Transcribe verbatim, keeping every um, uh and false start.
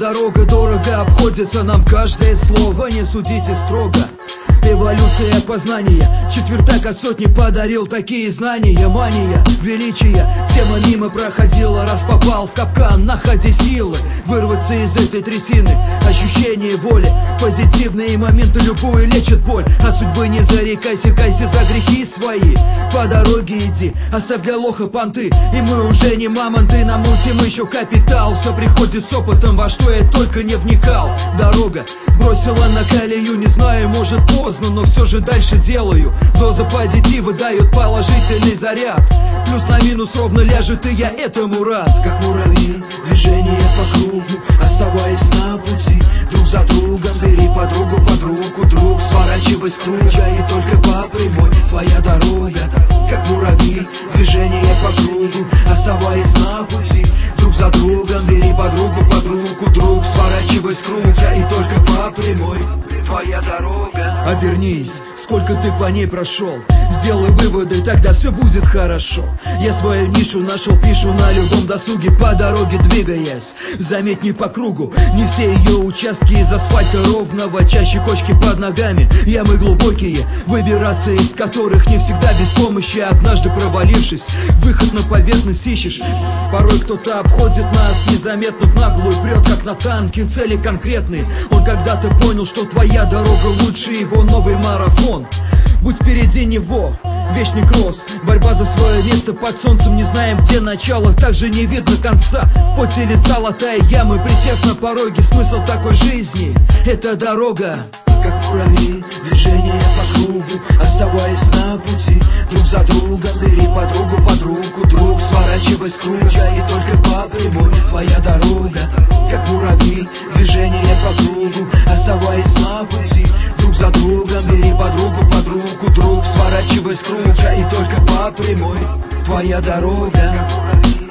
дорога дорого обходится нам каждое слово, не судите строго. Эволюция познания, четвертак от сотни подарил такие знания. Мания, величия, тема мимо проходила. Раз попал в капкан, находи силы вырваться из этой трясины. Ощущение воли, позитивные моменты любую лечат боль. А судьбы не зарекайся, кайся за грехи свои. По дороге иди, оставь для лоха понты. И мы уже не мамонты, намутим еще капитал. Все приходит с опытом, во что я только не вникал. Дорога бросила на колею, не знаю, может поздно, но все же дальше делаю. Доза позитива дает положительный заряд. Плюс на минус ровно ляжет, и я этому рад. Как муравьи, движение по кругу, оставаясь на пути друг за другом. Бери подругу под руку, друг, сворачивай с круга, и только по прямой твоя дорога. Как муравьи, движение по кругу, оставаясь на пути друг за другом. Бери подругу под руку, друг, сворачивай с круга, и только по прямой твоя дорога. Обернись, сколько ты по ней прошел, сделай выводы, тогда все будет хорошо. Я свою нишу нашел, пишу на любом досуге, по дороге двигаясь. Заметь, не по кругу, не все ее участки из асфальта ровного, чаще кочки под ногами, ямы глубокие, выбираться из которых не всегда без помощи. Однажды провалившись, выход на поверхность ищешь. Порой кто-то обходит нас незаметно, в наглую прет, как на танке, цели конкретные. Он когда-то понял, что твоя дорога лучше его новый марафон. Будь впереди него, вечный кросс, борьба за свое место под солнцем. Не знаем, где начало, также не видно конца. В поте лица латая ямы, присев на пороге. Смысл такой жизни — это дорога. Как муравьи, движение по кругу, оставаясь на пути друг за другом. Бери подругу под руку, друг, сворачивай с круга, и только по прямой твоя дорога. Как муравьи, движение по кругу, оставаясь на пути друг за другом. Бери подругу под руку, друг, сворачивай с круга, и только по прямой твоя дорога.